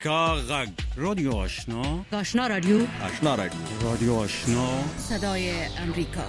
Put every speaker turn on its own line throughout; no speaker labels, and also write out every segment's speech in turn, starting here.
کاغذ رادیو آشنا،
آشنا رادیو،
آشنا رادیو، رادیو آشنا،
صدای امریکا.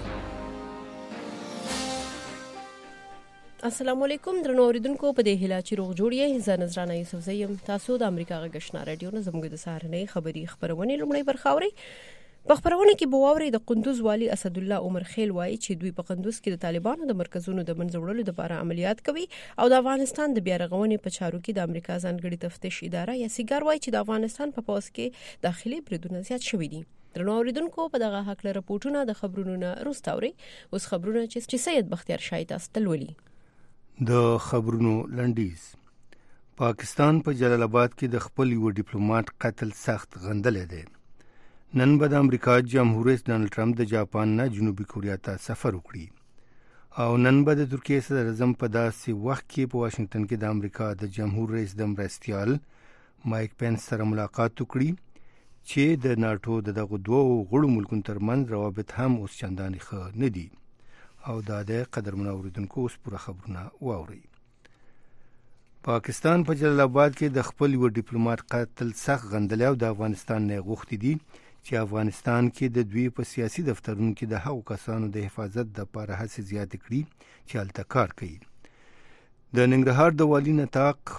السلام علیکم درنو اوریدونکو، په دې هیله چې روغ جوړ یې. زه نظرانه یوسف زیم. تاسو د امریکا غږ آشنا رادیو نه زموږ د سهارنۍ خبری خبرونه لومړی برخاوري. په خبرونه کې بواوري د قندوز والی اسد الله عمر خیل وایي چې دوی په قندوز کې د طالبانو د مرکزونو د منځوړلو لپاره عملیات کوي او د افغانستان د بیا رغونې په چارو کې د امریکا ځانګړي تفتیش اداره یا سیګار وایي چې د افغانستان په پوځ کې داخلي بریدونه زیات شوي دي. درنو اوریدونکو، په دغه حق له راپورټونه د خبرونو نه روستاوري. اوس خبرونه چې سید بختیار شاهید استلولي.
د خبرونو لنډیز. پاکستان په جلال آباد کې د خپل یو ډیپلوماټ قتل سخت غندلې ده. نن به د امریکا جمهور رئیس ډانلډ ټرمپ د جاپان نه جنوبي کوریا ته سفر وکړي او نن به د ترکیې صدر اعظم په داسې وخت کې په واشنگټن کې د امریکا د جمهور رئیس د مرستیال مایک پینس سره ملاقات وکړي چې د ناتو دغه دوه غړو ملکونو ترمنځ روابط هم اوس چندانې ښه نه دي. او دا د قدرمن اوریدونکو اوس پوره خبرونه واوري. پاکستان په جلال آباد کې د خپل یو ډیپلوماټ قتل سخت غندلې او د افغانستان نه غوښتي دي چې افغانستان کې د دوی په سیاسي دفترونو کې د هغو کسانو د حفاظت لپاره هڅې زیاتې کړي چې هلته کار کوي. د ننګرهار د والي نطاق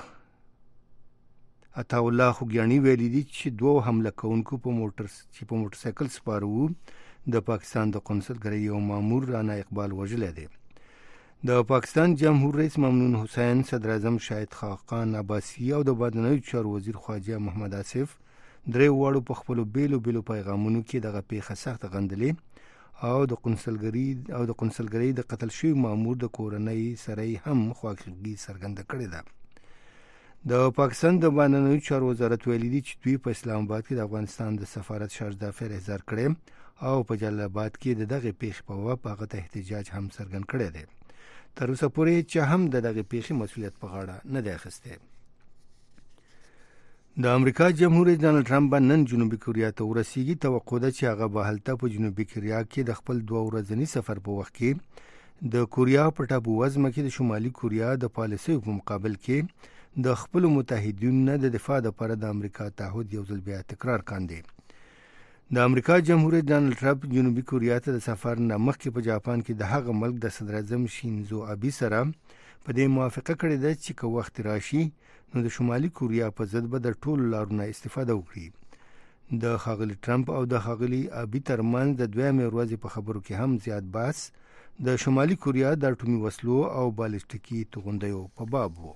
عطاالله خوګیاني ویلي دي چې دوه حمله کوونکو په موټر سایکل سپارو د پاکستان د قونسلګرۍ یو مامور رانا اقبال وژلی دی. د پاکستان جمهور رئیس ممنون حسین، صدر اعظم شاهد خاقان عباسی او د بهرنیو چارو وزیر خواجه محمد آصف درې واړو په خپلو بیلو پیغامونو کې دغه پیښه سخت غندلې او د قونسلګرۍ د قتل شوي مامور د کورنۍ سره هم خواخوږي څرګنده کړې ده. د پاکستان د بهرنیو چارو وزارت ویلي دي چې دوی په اسلام آباد کې د افغانستان د سفارت شارژ دافع احضار کړی او په جلال آباد کې د دغه پیښې په وجه هغه ته احتجاج هم څرګند کړی دی. تر اوسه پورې چې هم د دغه پیښې مسؤلیت په غاړه نه دی اخیستی. د امریکا جمهور رئیس ډانلډ ټرمپ نن جنوبي کوریا ته ورسیږي. توقع ده چې هغه به هلته په جنوبي کوریا کې د خپل 2 ورځني سفر په وخت کې د کوریا په ټاپو وزمه کې د شمالي کوریا د پالیسیو په مقابل کې د خپل متحدینو نه د دفاع لپاره د امریکا تعهد یو ځل بیا تکرار کاندي. د امریکا جمهور رئیس ډانلډ ټرمپ جنوبي کوریا ته د سفر نه مخکې په جاپان کې د هغه ملک د صدر اعظم شینزو ابي سره په دې موافقه کړې ده چې که وخت راشي نو د شمالي کوریا په ضد به د ټولو لارونو استفاده وکړي. د ښاغلي ټرمپ او د ښاغلي ابي ترمنځ د دویمې ورځې په خبرو کې هم زیات بحث د شمالي کوریا د اټومي وسلو او بالستیکي توغندیو په باب و.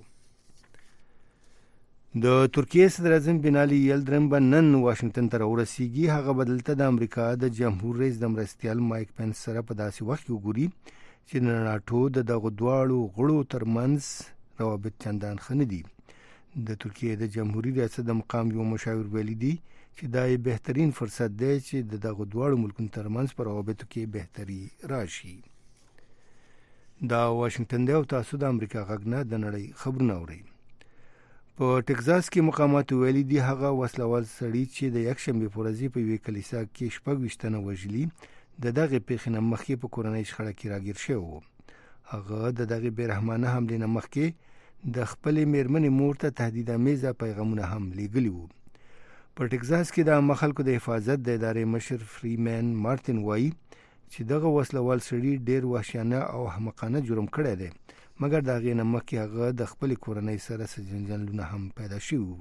د ترکیې صدر اعظم بینالي یلدرم به نن واشنگټن ته راورسیږي. هغه به دلته د امریکا د جمهور رئیس د مرستیال مایک پینس سره په داسې وخت کې وګوري چې د ناټو د دغو دواړو غړو ترمنځ روابط چندان ښه نه دي. د ترکیې د جمهوریت ریاست د مقام یو مشاور ویلي دی چې دا یې بهترین فرصت دی چې د دغو دواړو ملکونو ترمنځ په روابطو کې بهتري راشي. دا واشنگټن دی او تاسو د امریکا غږ نه د نړۍ خبرونه اورئ. په ټکزاس کې مقاماتو ویلي دي هغه وسلوال سړي چې د یکشنبې په ورځ په یوې کلیسا کې 26 تنه وژلي د دغې پیښې نه مخکې په کورنۍ شخړه کې راګیر شوی و. هغه د دغې بېرحمانه حملې نه مخکې د خپلې میرمنې مور ته تهدیدامیزه پیغامونه هم لیږلي وو. په ټکزاس کې د عامه خلکو د حفاظت د ادارې مشر فریمین مارتن وایي چې دغه وسلوال سړي ډېر وحشیانه او احمقانه جرم کړی دی، مګر د هغې نه مخکې هغه د خپلې کورنۍ سره څه جنجالونه هم پیدا شوي وو.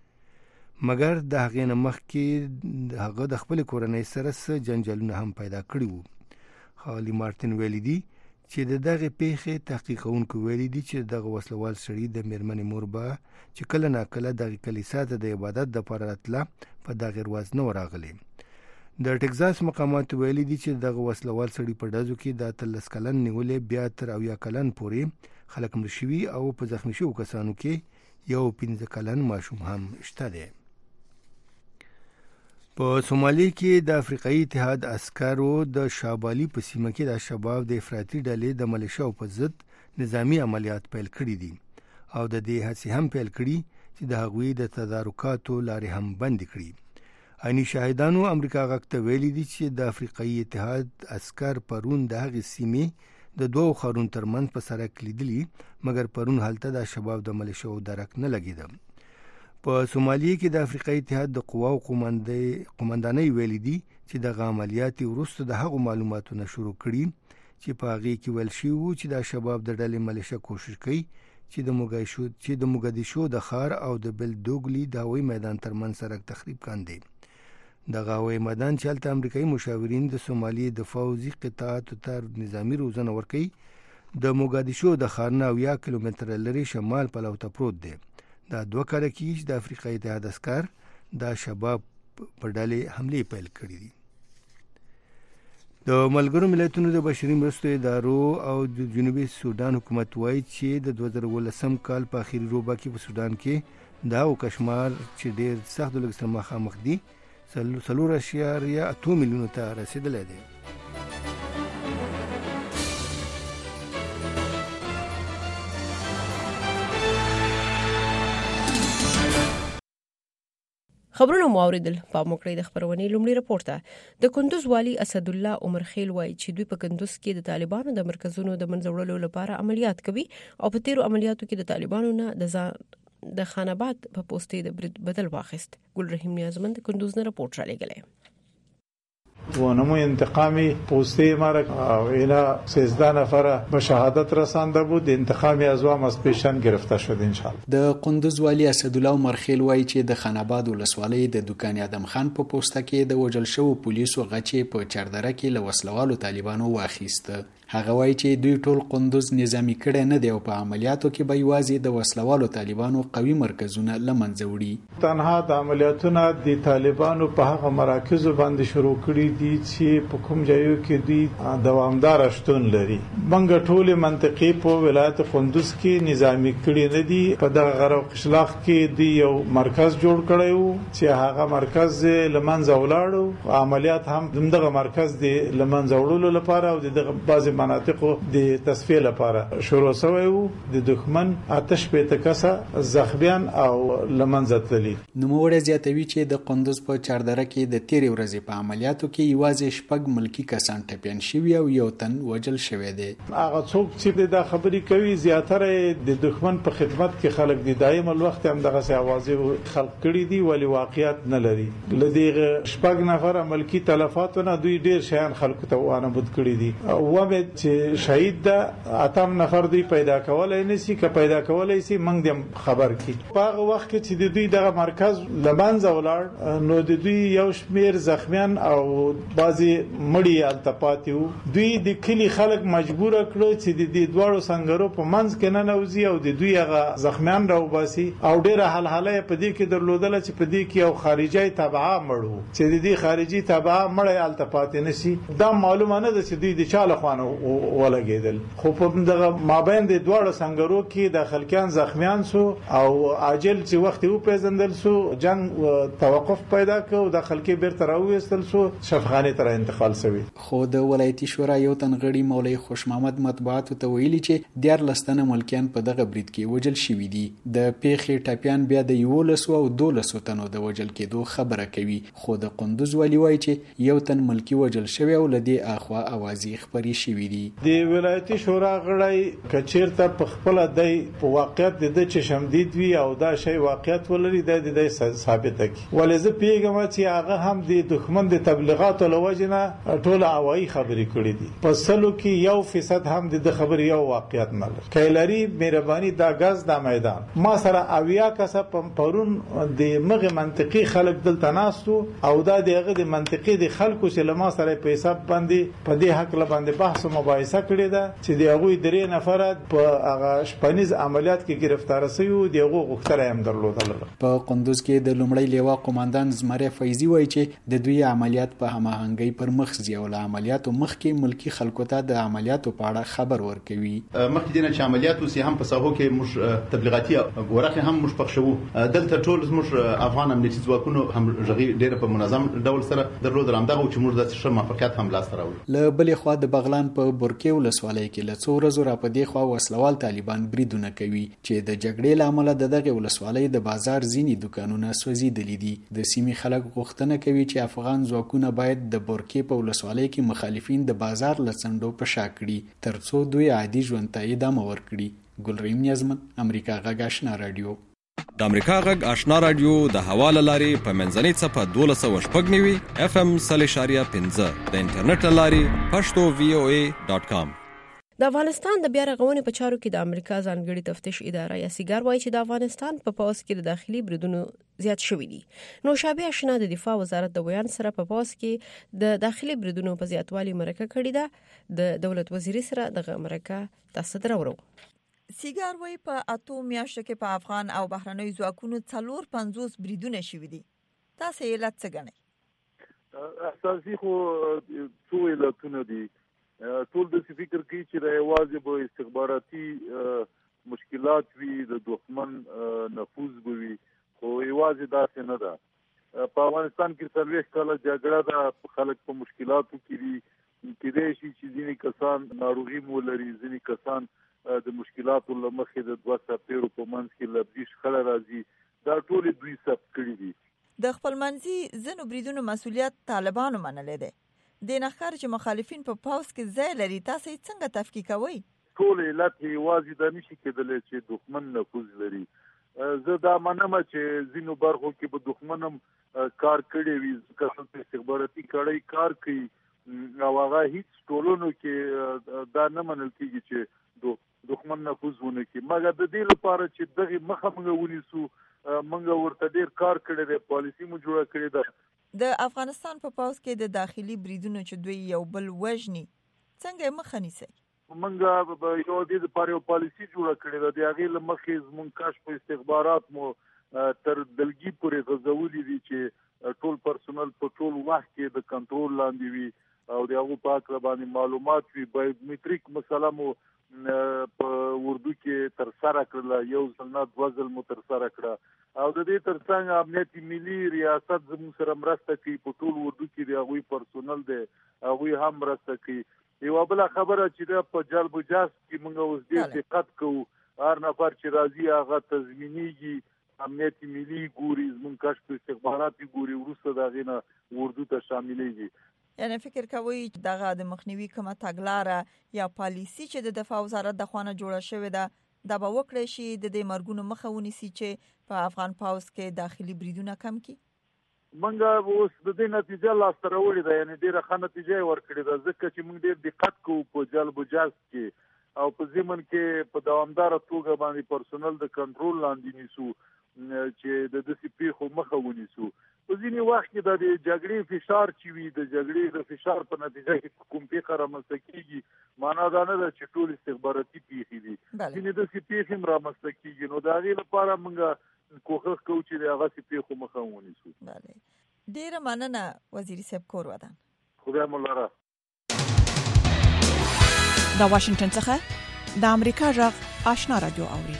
هغه د خپلې کورنۍ سره څه جنجالونه هم پیدا کړي وو. ښاغلي مارتن ویلي دي چې د دغه پیښې تحقیقونکو ویلي دي چې دغه وسلوال سړي د میرمنې مور به چې کله ناکله دغه کلیسا ته د عبادت دپاره راتله په دغه ورځ نه راغلی. د ټکزاس مقامات ویلي دي چې دغه وسلوال سړي په ډزو کې د 13 کلن نیولې بیا تر 70 کلن پورې خلک مړه شوي او په زخمي شوو کسانو کې یو 15 کلن ماشوم هم شته دی. په سومالي کې د افریقایي اتحاد عسکرو د شابالي په سیمه کې د شباب د افراطي ډلې د ملیشیاو په ضد نظامی عملیات پیل کړي دي او د دې هڅې هم پیل کړي چې د هغوی د تدارکاتو لارې هم بند کړي. عیني شاهدانو امریکا غږ ته ویلي دي چې د افریقایي اتحاد عسکر پرون د هغې سیمې د دوو ښارونو ترمنځ په سړک لیدلي، مګر پرون هلته د شباب د ملیشیاو درک نه لګېده. په سومالیه کې د افریقایي اتحاد د قواو قومندانۍ ویلي دي چې د عملیات وروسته د هغو معلوماتونه شروع کړي چې په هغه کې ویل شوی و چې د شباب د ډلې ملیشه کوشش کوي چې د موګدیشو د ښار او د بلدوګلی د هوایي میدان ترمنځ سړک تخریب کاندي. د هوایي میدان چې هلته امریکایي مشاورین د سومالیې د فوزي قطاعاتو ته نظامي روزنه ورکوي د موګدیشو د ښار نه 10 کیلومتره لري شمال پلو ته پروت دی. دا 2 کاله کېږي چې د افریقایي اتحاد عسکر د شباب په ډلې حملې پیل کړې دي. د ملګرو ملتونو د بشري مرستو ادارو او د جنوبي سودان حکومت وایي چې د 2019 کال په اخیری روبه کې په سودان کې دا او کشمار چې ډېر سخت لږ سره مخامخ دي 4.8 میلیونو ته رسیدلی دی.
خبرونه مو اوریدل. په موکړې د خبرونې لومړی راپور ته د کندوز والی اسد الله عمر خیل وایي چې دوی په کندوز کې د طالبانو د مرکزونو د منځوړلو لپاره عملیات کوي او په تیرو عملیاتو کې د طالبانو نه د خاناباد په پوسټې د برید بدل واخیست. ګل رحیم نیازمند کندوز نه راپورټ را لګلې.
ونمو انتقامی پوسته مرک اینا 13 نفر به شهادت رسانده بود. انتقامی ازوام از پیشن گرفته شد انشاءالله.
د قندوز والی اسد الله عمر خیل وایي چې د خاناباد ولسوالۍ د دکان ادم خان په پوسټه کې د وجل شو پولیسو غچې په چردره کې له وسلوالو طالبانو واخیسته. هغه وایي چې دوی ټول قندوز نظامی کړي نه دی او په عملیاتو کې به یوازې د وسلوالو طالبانو قوي مرکزونه لمنځه وړي.
تنها د عملیاتونه د طالبانو په هغه مراکزو باندې شروع کړي دي چې په کوم ځایو کې دوی دوامدار شتون لري. منګه ټول منطقې په ولایت قندوز کې نظامی کړي نه دي. په دغه غرو قشلاق کې دوی یو مرکز جوړ کړی وو چې هغه مرکز لمنځه ولاړو. عملیات هم دغه مرکز د لمنځه وړلو لپاره او دغه بعض مناطقو د تصفیه لپاره شروع شوی وو. د دښمن آتش په تکسه زخمیان او لمنځه تللی.
نوموړی زیاتوي چې د قندوز په چاردره کې د تیرې ورځې په عملیاتو کې یوازې شپږ ملکی کسان ټپیان شوي او یو تن وژل شوی دی.
هغه څوک چې دا خبرې کوي زیاتره د دښمن په خدمت کې خلک دي. دایم الوخت هم دغه اوازې خلق کړي دي ولی واقعیت نه لري. لدیغه شپږ نفر ملکی تلفاتونه دوی ډیر شیان خلکو ته وانه بد کړي دي. و چې شهید ده اتم نفر دوی پیدا کولای نسی که پیدا کولای سی موږ دم خبر کی. په هغه وخت کې چې دوی دغه مرکز لمنځه ولاړ نو د دوی یو شمیر زخمیان او بعضی مړی التپاتیو. دوی د کلی خلک مجبور کړو چې د دې دوړو څنګهرو په منځ کې نه نوځي او د دوی هغه زخمیان راوباسي او ډیره حلحله په دې کې درلودل چې په دې کې یو خارجي تبعه مړو چې د دې خارجي تبعه مړی التپات نسی. دا معلومه نه ده چې دوی د چاله خوانه ولګیدل. خو په دغه مابین د دوړو څنګهرو کې د خلکیان زخمیان سو او عاجل چې وخت یو پیژندل سو جنگ توقف پیدا کړ د خلکي بیرته راوېستل سو شفخانه تر انتقال شوی.
خو د ولایتي شورا یو تنغړی مولوی خوش محمد مطبوعات ته ویلي چې 14 ملکیان په دغه برید کې وژل شوی دي. د پیخي ټاپیان بیا د 11 او 12 تنو د وژل کېدو خبره کوي. خو د قندوز والی وایي چې یو تن ملکی وژل شوی او لدی اخوا اوازې خبري شوی دي.
د ولایتي شورا غړی کچیرته په خپل د واقعیت د چشمدید وی او دا شی واقعیت ولري د ثابت کی. ولې زه پیغام چې هغه هم د دښمن د تبلیغاتو لوجنه ټول هوایی خبرې کړې دي. په سلو کې 1% هم د خبرې یو واقعیت نه لري. کایلری مهرباني دا غاز د میدان ما سره اویا کسه پرون د مغه منطقي خلک دلته ناستو او دا دغه د منطقي د خلکو چې لما سره په حساب باندې په دې حق باندې بحث مباحثه کړې ده چې د هغه درې نفر په هغه شپنیز عملیات کې گرفتار شوی دی. هغه غوښتنه هم درلودل.
په قندوز کې د لومړی لیوا قوماندان زمره فیضی وایي چې د دوی عملیات په هماهنګۍ پر مخ ځي او عملیاتو مخکې ملکی خلکو ته د عملیاتو په اړه خبر ورکوي.
مخکې دینه چې عملیاتو سي هم په ساحو کې مش تبلیغاتي ورقه هم مش پخښو. دلته ټول مش افغان امنیتي ځواکونو هم ژغي ډېر په منظم ډول سره درلودل. هم دغه چې موږ د ښه موافقت هم لاس راوړو.
له بلې خوا د بغلان په برکې ولسوالۍ کې له څو ورځو را په دې خوا وسلوال طالبان بریدونه کوي چې د جګړې له امله دغه ولسوالۍ د بازار ځینې دکانونه سوځېدلي دي. د سیمې خلک غوښتنه کوي چې افغان ځواکونه باید د برکې په ولسوالۍ کې مخالفین د بازار له څنډو په شا کړي ترڅو دوی عادي ژوند ته ادامه ورکړي. ګل رحیم نیازمند، امریکا غږ آشنا رادیو.
د امریکا غږ آشنا رادیو د حواله لاري په منځنۍ صفه 1290 FM 0.15 د انټرنیټ لاري pashto.voa.com.
د افغانستان د بیا رغونې په چارو کې د امریکا ځانګړي تفتیش اداره یا سیګار وایي چې د افغانستان په پوځ کې د داخلي بریدونو زیات شوي دي. نو شابه آشنا د دفاع وزارت د بیان سره په پوځ کې د داخلي بریدونو په زیاتوالي مرکه کړې ده. د دولت وزیر سره دغه مرکه تاسو درو.
سیګار وایي په 8 میاشتو کې په افغان او بهرنیو ځواکونو 450 بریدونه شوي دي. تاسو یې علت څه ګڼئ؟
اساسي خو څو علتونه دي. ټول د فکر کوي چې راوازي به استخباراتي مشکلات وي، د دښمن نفوذ به وي، خو یوازې داسې نه ده. په افغانستان کې 40 کاله جګړه ده، خلک په مشکلاتو کې دي. کېدای شي چې ځینې کسان ناروغي مو لري، ځینې کسان د مشکلاتو له مخې د 2 سپیرو په منځ کې لفظي شخړه راځي. دا ټول دوی ثبت کړي دي.
د خپلمنځي ځینو بریدونو مسؤلیت طالبانو منلې ده. د نخښار چې مخالفین په پاوس کې ځای لري، تاسو یې څنګه تفکیک کوئ؟
ټول علت یوازې د نشي کېدلی چې دښمن نفوذ لري. زه دا منم چې ځینو برخو کې به دښمنم کار کړی وي، ځکه استخباراتي کړی کار کوي او هغه هیڅ ټولونو کې دا نه منل کېږي چې دښمن نفوذ ونه کړي. مګر د دې لپاره چې دغه مخه موږ ونیسو، موږ ورته ډېر کار کړی دی، پالیسي مو جوړه کړې ده.
د افغانستان په پاوس کې د داخلي بریدونو چې دوی یو بل وژني، څنګه مخه نیسي؟
موږ یو د لپاره یو پالیسي جوړه کړې ده. د هغې له مخې زموږ کشف استخبارات مو تر دلګي پورې غځولي دي چې ټول پرسونل په ټول وخت کې د کنټرول لاندې وي او د هغو په هکله باندې معلومات وي. بایومیټریک مسله مو په اردو کې تر سره کړله، یو ځل نه 2 ځل مو تر سره کړه. او د دې ترڅنګ امنیت ملي ریاست زموږ سره مرسته کوي، په ټول اردو کې د هغوی پرسونل دی، هغوی هم مرسته کوي. یوه بله خبره چې ده په جلب و جذب کې موږ اوس ډېر دقت کوو. هر نفر چې راځي هغه تضمینېږي، امنیت ملي ګوري، زموږ کشف استخبارات ګوري، وروسته د هغې نه اردو ته شاملېږي.
یعنی فکر کوئ چې دغه د مخنیوي کومه تګلاره یا پالیسي چې د دفاع وزارت د خوا نه جوړه شوې ده، دا به وکړی شي د دې مرګونو مخه ونیسي چې په افغان پاوس کې داخلي بریدونه کم کړي؟
موږ اوس د دې نتیجه لاسته راوړې ده، یعنې ډېره ښه نتیجه یې ورکړې ده، ځکه چې موږ ډېر دقت کوو په جلب و جذب کې او په ضمن کې په دوامداره توګه باندې پرسونل د کنټرول لاندې نیسو چې د داسې پیښو مخه ونیسو. په ځینې وخت کې د جګړې فشار چې وي، د جګړې د فشار په نتیجه کې کوم پیښه رامنځته کېږي، معنا دا نه ده چې ټول استخباراتي پیښې دي، ځینې داسې پیښې هم رامنځته کېږي. نو د هغې لپاره موږ کوښښ کوو چې د هغسې پیښو مخه ونیسو.
ډېره مننه وزیري صاحب، کور ودان.
خدای مو لره.
د واشنگټن څخه د امریکا غږ آشنا رادیو اوري.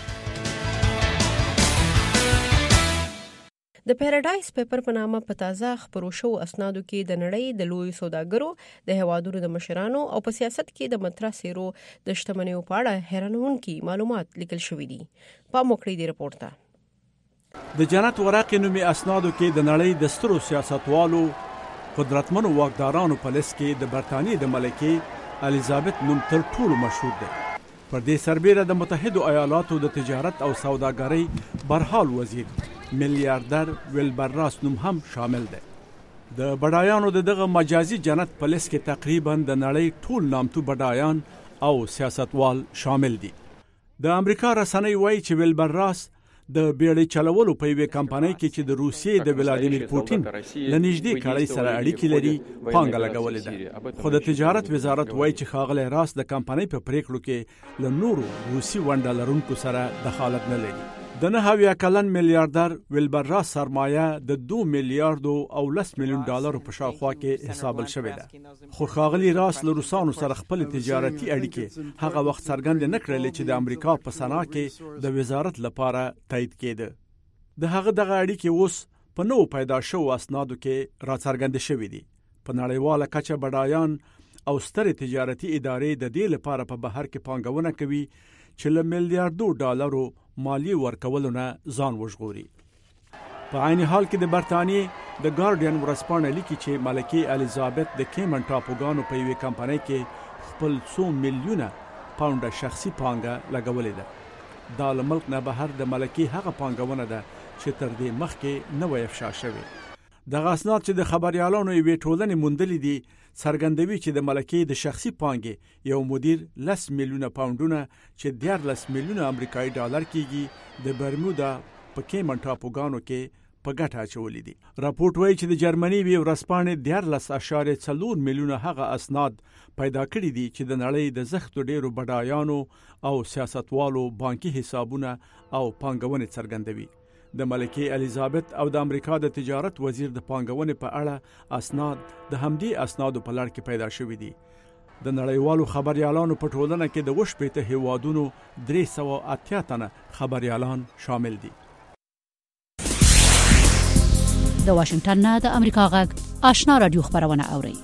د پیراډایز پیپر په نامه په تازه خبرو شو اسنادو کې د نړۍ د لوی سوداګرو، د هوادونو د مشرانو او په سیاست کې د مطرح سیرو د شتمنیو په اړه حیرانونکي معلومات لیکل شوي دي. پام وکړئ د رپورټ ته.
د جنت ورقې نومي اسنادو کې د نړۍ د سترو سیاستوالو، قدرتمنو واکدارانو په لیست کې د برتانیې د ملکې الیزابت نوم تر ټولو مشهور دی. پر دې سربیره د متحدو ایالاتو د تجارت او سوداګرۍ برحال وزیر میلیاردر ویلبر راس نوم هم شامل دی. د بډایانو د دغه مجازي جنت په لیست کې تقریبا د نړۍ ټول نامتو بډایان او سیاستوال شامل دي. د امریکا رسنۍ وایي چې ویلبر راس د بیړۍ چلولو په یوې کمپنۍ کې چې د روسیې د ولادیمیر پوتین له نږدې کړۍ سره اړیکې لري پانګه لګولې ده. خو د تجارت وزارت وایي چې ښاغلی راس د کمپنۍ په پریکړو کې له نورو روسي ونډه لرونکو سره دخالت نه لري. د 9 کلن میلیاردر ویلبر راس سرمایه د 2 میلیارډو او 10 میلیون ډالرو په شاوخوا کې حسابل شوې ده. خو ښاغلی راس له روسانو سره خپل تجارتي اړیکې هغه وخت څرګند نه کړلې چې د امریکا په سنا کې د وزارت لپاره تایید کېده. د هغه دغه اړیکې اوس په نوو پیدا شوو اسنادو کې راڅرګندې شوې دي. په نړیواله کچه بډایان او سترې تجارتي ادارې د دې لپاره په بهر کې پانګونه کوي چې له میلیاردو ډالرو مالی ورکولو نه ځان وژغوري. په عین حال کې د برتانیې د ګارډین ورځپاڼه لیکي چې ملکې الیزابت د کیمن ټاپوګانو په یوې کمپنۍ کې خپل 100 میلیونه پاونډه شخصي پانګه لګولې ده. دا له ملک نه بهر د ملکي هغه پانګونه ده چې تر دې مخکې نه وای افشا شوې. دغه اسناد چې د خبريالانو یوې ټولنې موندلې دي څرګندوي چې د ملکي د شخصي پانګې یو مدیر 10 میلیونه پاونډونه چې 14 میلیونه امریکایي ډالر کېږي د برمودا په کیمن ټاپوګانو کې په ګټه اچولې دي. راپورټ وایي چې د جرمني وی ورځپاڼې 14.4 میلیونه هغه اسناد پیدا کړي دي چې د نړۍ د زښتو ډیرو بډایانو او سیاستوالو بانکي حسابونه او پانګونې څرګندوي. د ملکه الیزابت او د امریکا د تجارت وزیر د پانګونې په اړه اسناد د همدې اسنادو په لړ کې پیدا شوې دي. د نړیوالو خبريالانو په ټولنه کې د 18 هیوادونو 380 تنه خبريالان شامل دي.
د واشنگټن نه د امریکا غږ آشنا رادیو خبرونه اوري.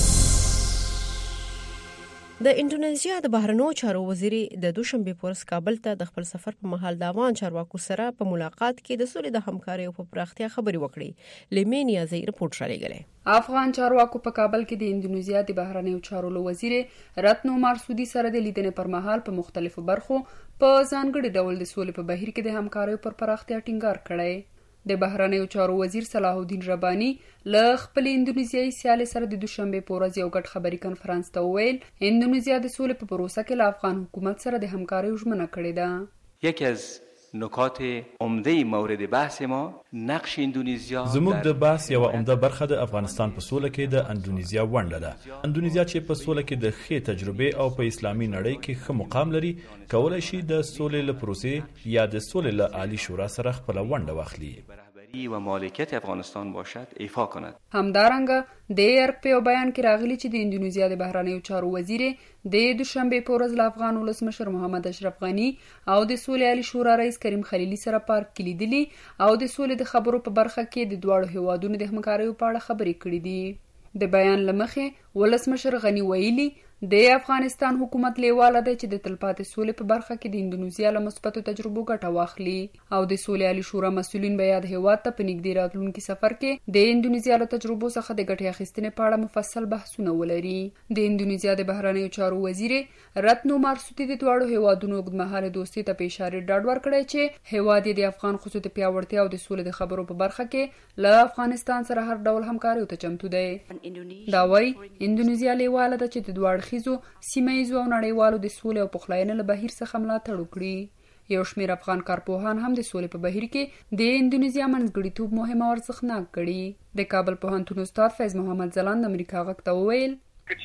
د انډونیزیا د بهرنیو چارو وزیر د دوشنبه په ورځ کابل ته د خپل سفر په مهال د افغان چارواکو سره په ملاقات کې د سولې د همکارۍ په پراختیا خبرې وکړې. لیمینیا زی رپورټ را لګلې.
افغان چارواکو په کابل کې د انډونیزیا د بهرنیو چارو وزیر راتنو مارسودي سره د لیدنې پر مهال په مختلفو برخو په ځانګړي ډول د سولې په بهیر کې د همکارۍ پر پراختیا ټینګار کړی. د بهرنیو چارو وزیر صلاح الدین ربانی له خپل انډونیزیایي سیال سره د دوشنبه په ورځ یو ګډ خبري کانفرنس ته ویل انډونیزیا د سولې په پروسه کې له افغان حکومت سره د همکارۍ ژمنه کړې ده.
یکی از نکات عمده مورد بحث ما نقش اندونیزیا
زموږ د بحث یو عمده برخه د افغانستان په سوله کې د اندونیزیا ونډه ده. اندونیزیا چې په سوله کې د ښې تجربه او په اسلامي نړۍ کې ښه مقام لري کولای شي د سولې له پروسې یا د سولې له عالی شورا سره خپل ونډه واخلي
و مالکیت افغانستان باشد ایفا کند.
همدارنګه د ارګ په بیان کې راغلي چې د انډونیزیا د بهرنیو چارو وزیر د دوشنبه په ورځ له افغان ولسمشر محمد اشرف غنی او د سولې عالی شورا رئیس کریم خلیلی سره پارک کې لیدلي او د سولې د خبرو په برخه کې د دوه هیوادونو د همکارۍ په اړه خبرې کړې دي. د بیان لمخې ولسمشر غنی ویلي د افغانستان حکومت لیواله دی چې د تلپاتې سولې په برخه کې د انډونیزیا له مثبتو تجربو ګټه واخلي او د سولې عالی شورا مسؤلین به یاد هیواد ته په نږدې راتلونکي سفر کې د انډونیزیا له تجربو څخه د ګټې اخیستنې په اړه مفصل بحثونه ولري. د انډونیزیا د بهرنیو چارو وزیر راتنو مارسودي د دوه هیوادونو اوږدمهاله دوستۍ ته په اشاره ډاډ ورکړی چې هیواد د افغان ښځو د پیاوړتیا او د سولې د خبرو په برخه کې له افغانستان سره هر ډول همکاري ته چمتو دی. دا وایي انډونیزیا لیواله ده چې د دوه اړخیزو سیمه‌ییزو او نړیوالو د سولې او پخلاینې له بهیر څخه ملاتړ وکړي. یو شمېر افغان کارپوهان هم د سولې په بهیر کې د انډونیزیا منځګړیتوب مهم او ارزښتناک ګڼي. د کابل پوهنتون استاد فیض محمد ځلاند امریکا غږ ته وویل
چې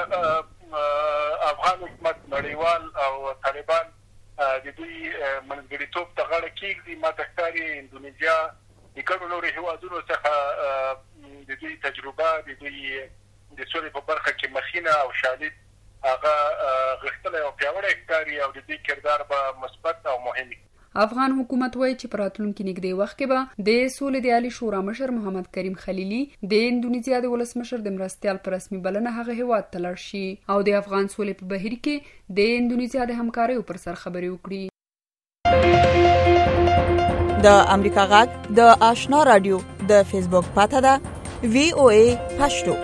چیرته افغان حکومت نړیوال او طالبان د دوی منځګړیتوب ته غاړه کېږدي ماته ښکاري انډونیزیا د ګڼو نورو هیوادونو څخه د دوی تجربه د دوی د سولې په برخه کې مخینه او شالید هغه غښتلی او پیاوړی ښکاري او د دې کردار به مثبت او مهم وي.
افغان حکومت وایي چې په راتلونکي نږدې وخت کې به د سولې د عالی شورا مشر محمد کریم خلیلی د انډونیزیا د ولسمشر د مرستیال پر رسمي بلنه هغه هیواد ته لاړ شي او د افغان سولې په بهیر کې د انډونیزیا د همکارۍ پر سر خبرې وکړي.
د امریکا غږ د آشنا رادیو د فیسبوک پاته ده VOA پښتو.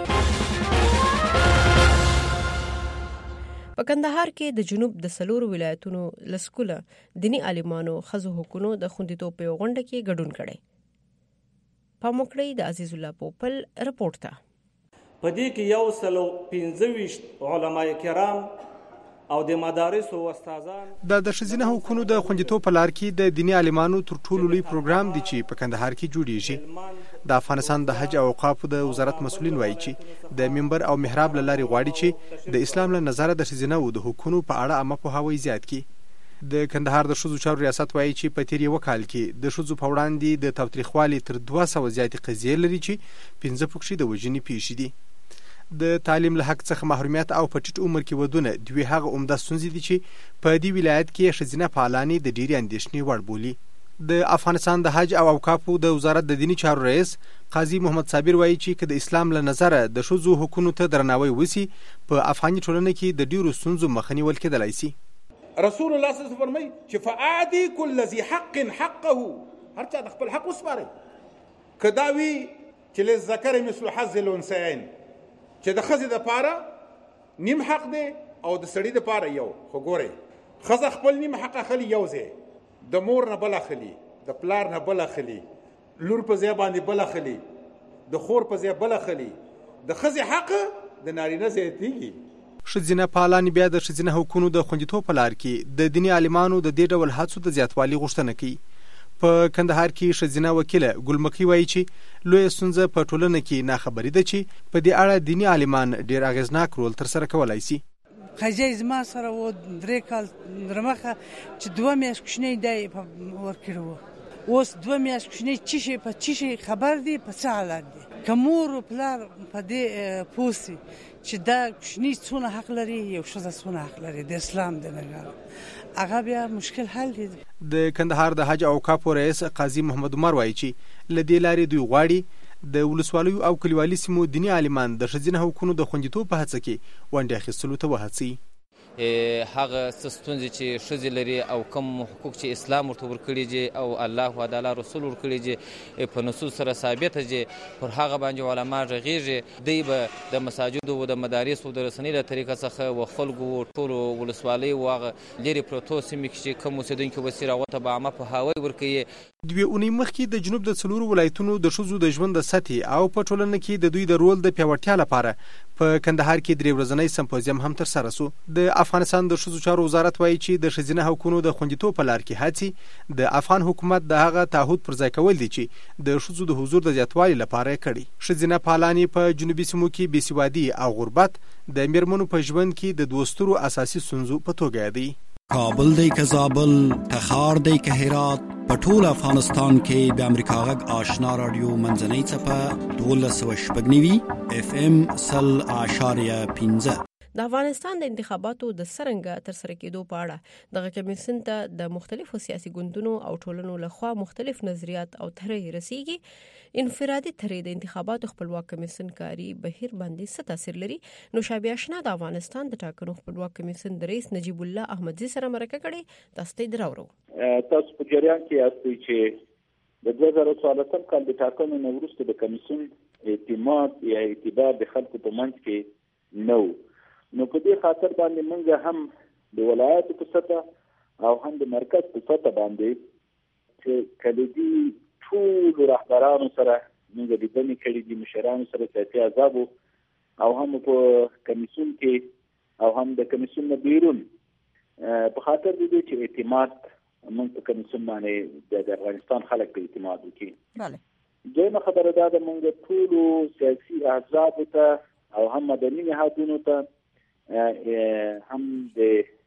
په کندهار کې د جنوب د سلور ولایتونو لسکوله دینی عالمانو خزو حکومت د خوندیتوب په غونډه کې ګډون کړي. پاموکړی د عزیز الله پوپل رپورټ ته.
په دې کې 115 علماء کرام او د مدارس او استادان
د شزینه حکومت د خوندیتوب په لار کې د دینی عالمانو تر ټولو لوی پروګرام دی چې په کندهار کې جوړیږي. د افغانستان د حج او اوقاف د وزارت مسؤلین وایي چې د منبر او محراب لاري غواړي چې د اسلام له نظر د شزینه او د حکومت په اړه عامه پوهاوی زیات کړي. د کندهار د شذو چارو ریاست وایي چې په تیر یو کال کې د شذو په وړاندې د تاوتریخوالي تر 200 زیاتې قضیې لري چې 15 پکښې د وژنې پیښې دي. د تعلیم له حق څخه محرومیت او په ټیټ عمر کې ودونه دوی هغه عمده ستونزې دي چې په دې ولایت کې ښځینه فعالانې د ډېرې اندېښنې وړ بولي. د افغانستان د حج او اوقافو د وزارت د دینی چارو رئیس قاضي محمد صابر وایي چې که د اسلام له نظره د ښځو حقوقو ته درناوی وسی په افغاني ټولنه کې د ډېرو ستونزو مخه نیول کېدلی شي.
رسول الله صلی الله علیه وسلم فرمایي چې فاعطي كل ذي حق حقه، هر چا د خپل حق وسپاري. کداوی چې للذکر مثل حظ الانثیین، چې د ښځې دپاره نیم حق دی او د سړي دپاره یو. خو ګورئ ښځه خپل نیم حق اخلي یو ځای، د مور نه بل اخلي، د پلار نه بل اخلي، لور په ځای باندې بل اخلي، د خور په ځای بل اخلي، د ښځې حق د نارینه زیاتېږي.
ښځینه فعالان بیا د ښځینه حقونو د خوندیتوب په لار کې د دیني عالمانو د دې ډول هڅو د زیاتوالي غوښتنه کوي. په کندهار کې ښځینه وکیله ګلمکۍ وایي چې لویه ستونزه په ټولنه کې ناخبري ده چې په دې اړه دیني عالمان ډېر اغېزناک رول ترسره کولی شي.
خځې زما سره و 3 کال درمخه چې 2 میاشتې کوچنی دی ورکړی و، اوس 2 میاشتې کوچنی چی شي خبر دی په څه حالت دی. که مور و پلار په دې پوه سي چې دا کوچنی څونه حق لري، یو ښځه څونه حق لري د اسلام د نګاه، هغه بیا مشکل حل دی. د
کندهار د حج او اوقافو رئیس قاضي محمد عمر وایي چې له دې لارې دوی غواړي د ولسوالیو او کلیوالي سیمو دیني عالمان د ښځینه حقونو د خوندیتوب په هڅه کې ونډې اخیستلو ته وهڅوي.
هغه ستونزې چې ښځې لري او کوم حقوق چې اسلام ورته ورکړي دي او الله تعالی رسول ورکړي دي په نصوص سره ثابته دي، پر هغه باندې علما غږیږي. دوی به د مساجدو او د مدارس او د رسنۍ له طریقه څخه و خلکو ټولو ولسوالۍ او هغه لرې پرتو سیمې کې چې کوم اوسېدونکي به سي راغوته به عامه پوهاوی ورکوي.
2 اونۍ مخکې د جنوب د 4 ولایتونو د ښځو د ژوند د سطحې او په ټولنه کې د دوی د رول د پیاوړتیا لپاره په کندهار کې 3 ورځنی سمپوزیم هم ترسره شو. د افغانستان د ښځو چارو وزارت وایي چې د ښځینه حقونو د خوندیتوب په لار کې هڅې د افغان حکومت د هغه تعهد پر ځای کول دي چې د ښځو د حضور د زیاتوالي لپاره یې کړي. ښځینه فعالانې په جنوبي سیمو کې بېسوادي او غربت د میرمنو په ژوند کې د 2 سترو اساسي ستونزو په توګه یادوي.
کابل دی که زابل، تخار دی که هرات، په ټول افغانستان کې د امریکا غږ آشنا رادیو منځنۍ څپه 12.9 FM 100.5.
د افغانستان د انتخاباتو د څرنګه ترسره کېدو په اړه دغه کمیسیون ته د مختلفو سیاسي ګوندونو او ټولنو لخوا مختلف نظریات او طرحې رسیږي. انفرادي طرحې د انتخاباتو خپلواک کمیسیون کاري بهیر باندې څه تاثیر لري؟ نو شابه آشنا د افغانستان د ټاکنو خپلواک کمیسیون د رئیس نجیب الله احمدزي سره مرکه کړې. تاسو ته دراورو.
تاسو په جریان کې یاستئ چې د 2014 کال د ټاکنو نه وروسته د کمیسیون اعتماد یا اعتبار د خلکو په منځ کې نو په دې خاطر باندې موږ هم د ولایتو په سطح او هم د مرکز په سطح باندې چې کلیدي ټول رهبرانو سره موږ لیدنې کړې دي، مشرانو سره سیاسي احزابو او هم په کمیسیون کې او هم د کمیسیون نه بیرون په خاطر دې چې اعتماد موږ په کمیسیون باندې د افغانستان خلک په اعتماد وکړي. بله دویمه خبره دا ده موږ ټولو سیاسي احزابو ته او هم مدني نهادونو ته هم د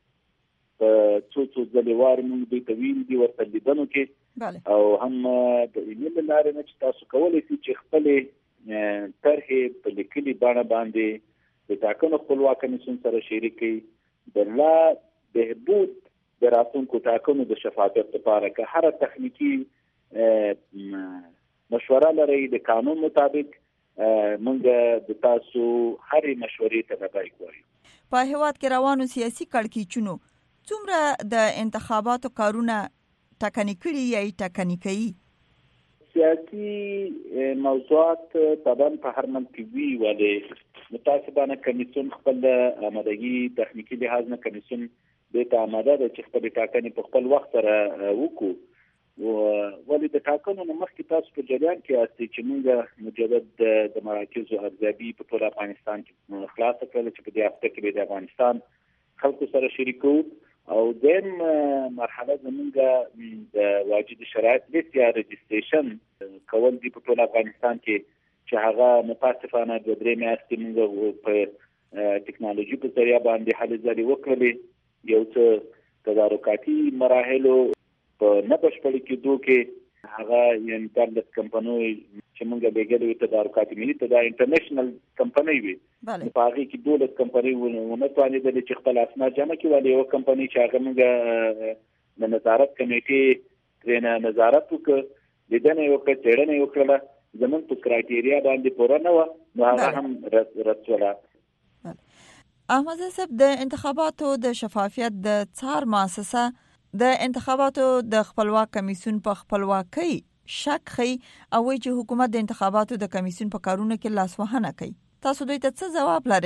څو ځلې موږ دوی ته ویلي دي ورته لیدنو کې او هم د ایمیل له لارې نه چې تاسو کولی شئ چې خپلې طرحې په لیکلي بڼه باندې د ټاکنو خپلواک کمیسیون سره شریک کړئ د لا بهبود د راتلونکو ټاکنو د شفافیت لپاره که هره تخنیکي مشوره لرئ د قانون مطابق موږ د تاسو هرې مشورې ته لبیک وایو.
په هیواد کې روانو سیاسي کړکېچونو څومره د انتخاباتو کارونه ټاکنې کړي یا ټاکنې کوي؟
سیاسي موضوعات طبعا په هر منځ کې وي، ولې متاسفانه کمیسیون خپل آمادګي تخنیکي لحاظ نه کمیسیون دې ته آماده ده چې خپل ټاکنې په خپل وخت سره وکړو. ولې د ټاکنو نه مخکې تاسو په جریان کې یاستئ چې موږ مجدد د مراکزو ارزیابي په ټول افغانستان کې خلاصه کړله چې په دې هفته کې به د افغانستان خلکو سره شریکو او دیم مرحله زموږ د واجد شرایط لیست یا رجسټریشن کول دي په ټول افغانستان کې چې هغه متاسفانه 2-3 میاشتې موږ په ټکنالوژي په ذریعه باندې هلې ځلې وکړلې. یو څه تدارکاتي مراحلو په نه بشپړ کېدو کې هغه یعنې 14 کمپنۍ چې موږ لېږلې تدارکاتي ملي ته دا انټرنیشنل کمپنۍ وي، په هغې کې 12 کمپنۍ ونه توانېدلې چې خپل اسناد جمع کړي، ولې یوه کمپنۍ چې هغه موږ د نظارت کمیټې ترېنه نظارت وکړ، لیدنه یې وکړه، څېړنه یې وکړله، زموږ په کرایټیریا باندې پوره نه وه، نو هغه هم رد شوله.
احمد صاحب، د انتخاباتو د شفافیت د څار مؤسسه د انتخاباتو د خپلواک کمیسیون په خپلواکۍ شک خي او چې حکومت د انتخاباتو د کمیسیون په کارونو کې لاسوهنه کوي. تاسو دوی ته څه ځواب لرئ؟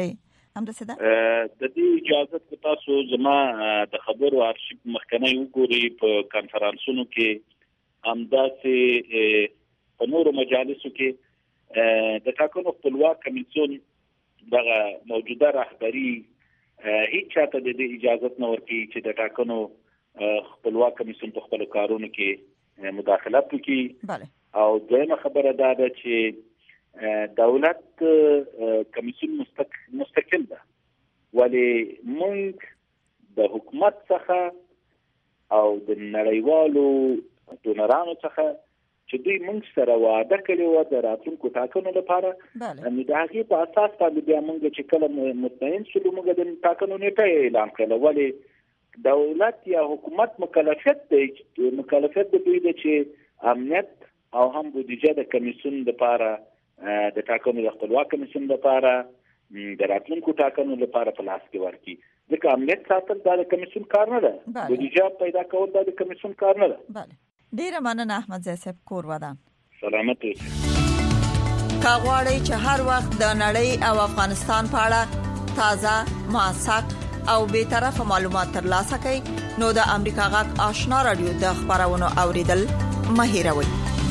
همداسې ده
د دې اجازه کو تاسو زما د خبرو ارشیف مخکنی وګورئ په کانفرنسونو کې همداسې په نورو مجالسو کې د ټاکنو خپلواک کمیسیون دغه موجوده رهبری هیڅ چاته د دې اجازه نه ورکړي چې د ټاکنو خپلواک کمیسیون په خپل کارونو کې مداخلت وکړي او دویمه خبره دا ده چې دولت کمیسیون مستقل ده ولی موږ د حکومت څخه او د نړیوالو ډونرانو څخه چې دوی موږ سره وعده کړې وه د راتلونکو ټاکنو لپاره نو د هغې په اساس باندې بیا موږ چې کله مطمئن شولو موږ د ټاکنو نیټه اعلان کړله ولې دولت یا حکومت مکلفیت دی دوی ده چې امنیت او هم بودیجه د کمیسیون لپاره د ټاکنو د خپلواک کمیسیون لپاره د راتلونکو ټاکنو لپاره په لاس کې ورکړي ځکه امنیت ساتل دا د کمیسیون کار نه ده بودیجه پیدا کول دا د کمیسیون کار نه ده
ډیره مننه احمد زی صاحب کور ودان
سلامت اوسئ
کا غواړئ چې هر وخت د نړۍ او افغانستان په اړه تازه موثق او به طرفه معلومات ترلاسه کړئ نو د امریکا غږ آشنا رادیو د خبرونو اوریدل مه هېروئ.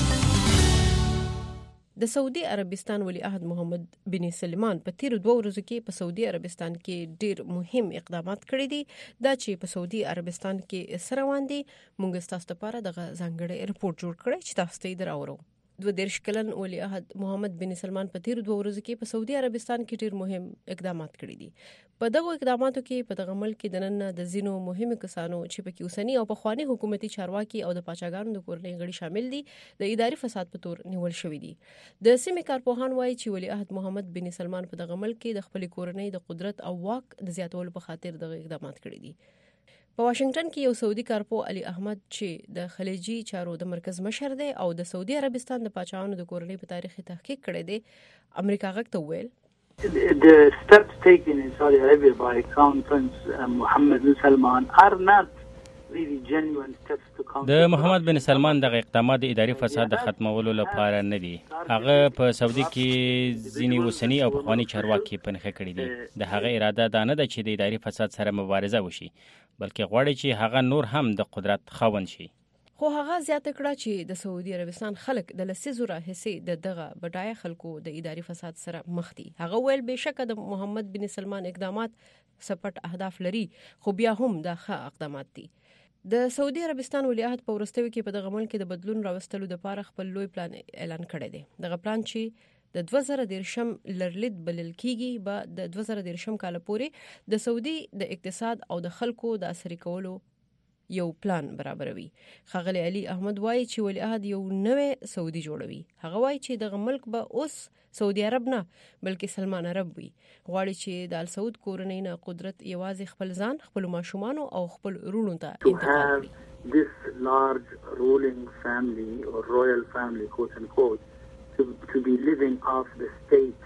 د سعودي عربستان ولی عهد محمد بن سلمان په تیر 2 ورځو کې په سعودي عربستان کې ډیر مهم اقدامات کړی دي دا چې په سعودي عربستان کې سره واندي مونږ تاسو لپاره د ځانګړي رپورت جوړ کړی چې تاسو ته دراورو. 22 کلن ولی عهد محمد بن سلمان په تیر 2 ورځو کې په سعودي عربستان کې ډیر مهم اقدامات کړی دي. په دغه اقداماتو کې په دغه ملک کې د نن د زینو مهمه کسانو چې په کې اوسنی او په خواني حکومتي چارواکي او د پاچاګانو د کورنۍ غړي شامل دي د اداري فساد په تور نیول شوی دي. د سیمې کارپوهان وایي چې ولی عهد محمد بن سلمان په دغه ملک کې د خپل کورنۍ د قدرت او واک د زیاتولو په خاطر دغه اقدامات کړی دي. په واشنگټن کې یو سعودي کارپو علي احمد چې د خلیجي چارو د مرکز مشر دی او د سعودي عربستان د پاچاهانو د کورنۍ په تاریخ تحقیق کړی دی امریکا غږ ته ویل
The steps taken in Saudi Arabia by Crown Prince Mohammed bin Salman are not really genuine steps to counter.
د محمد بن سلمان دغه اقدامات د اداري فساد د ختمولو لپاره نه دي. هغه په سعودي کې ځینې وسنی او پخوانی چارواکي پنځه کړی دي. د هغه اراده دا نه ده چې د اداري فساد سره مبارزه وشي بلکې غواړي چې هغه نور هم د قدرت خاوند شي.
خو هغه زیاته کړه چې د سعودي عربستان خلک د لسیزو راهیسې دغه بډای خلکو د اداري فساد سره مخ دي. هغه ویل بهشکه د محمد بن سلمان اقدامات سپټ اهداف لري خو بیا هم دا ښه اقدامات دي. د سعودي عربستان ولیعهد په ورستوي کې په دغه ملک کې د بدلون راوستلو لپاره خپل لوی پلان اعلان کړی دی. دغه پلان چې د 2013 لرلید بلل کیږي به د 2013 کال پورې د سعودي د اقتصاد او د خلکو د اثري کولو یو پلان برابروي. خغلی علي احمد وایي چې ولیعهد یو نوې سعودي جوړوي. هغه وایي چې دغه ملک به اوس سعودي عرب نه بلکې سلمان عرب وي. غواړي چې د ال سعود کورنۍ نه قدرت یوازې خپل ځان خپل ماشومان او خپل رونو ته انتقال کړي.
This large ruling family or royal family quote unquote to be living off the state.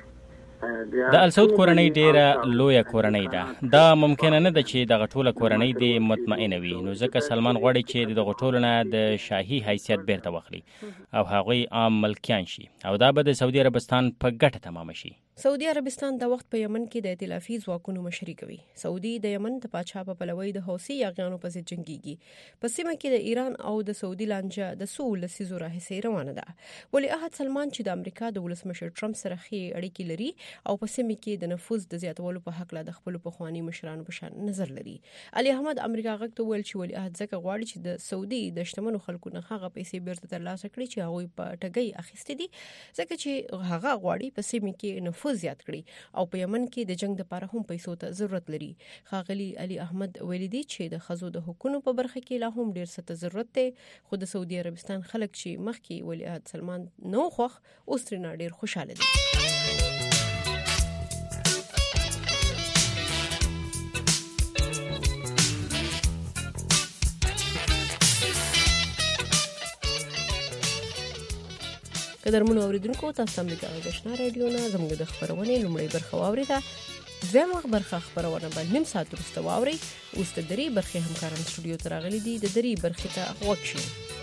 د ال سعود کورنۍ ډیره لویه کورنۍ ده. دا ممکنه نه ده چې دغه ټوله کورنۍ د مطمئنه وي نو ځکه سلمان غواړي چې دغه ټولو نه د شاهي حیثیت بیرته واخلي او هغوی عام ملکیان شي او دا به د سعودي عربستان په ګټه تمام شي.
سعودي عربستان د وخت په یمن کې د ائتلافي ځواکونو مشري کوي. سعودي د یمن د پاچا په پلوي د حوثي یاغیانو په ضد جنگيږي. په سیمه کې د ایران او د سعودي لانجه د سول لسیزو راهیسې روانه ده. ولی عهد سلمان چې د امریکا د ولسمشر ټرمپ سره ښې اړیکې لري او په سیمه کې د نفوذ د زیاتولو په حق له د خپل پخوانی مشرانو په شان نظر لري. علي احمد امریکا غږ ته ویل چې ولی عهد ځکه غواړي چې د سعودي د شتمنو خلکو نه هغه پیسې بیرته ترلاسه کړي چې هغه په ټګۍ اخیستې دي ځکه چې هغه غواړي په سیمه کې نفوذ زیات کړي او په یمن کې د جنگ لپاره هم پیسو ته ضرورت لري. خاغلی علي احمد ویلي دي چې د خزو د حکومت په برخه کې لا هم ډیر څه ضرورت دی خو د سعودي عربستان خلک چې مخکې ولی عهد سلمان نو خوخ اوس ترې ډیر خوشاله دي. قدرمنو اوریدونکو تاسو امریکا غږ آشنا رادیو نه زموږ د خبرونې لومړی برخه واوریده. دویمه برخه خبرونه به نیم ساعت وروسته واورئ. اوس د درې برخې همکاران سټوډیو ته راغلي دي. د درې برخې ته غوږ شئ.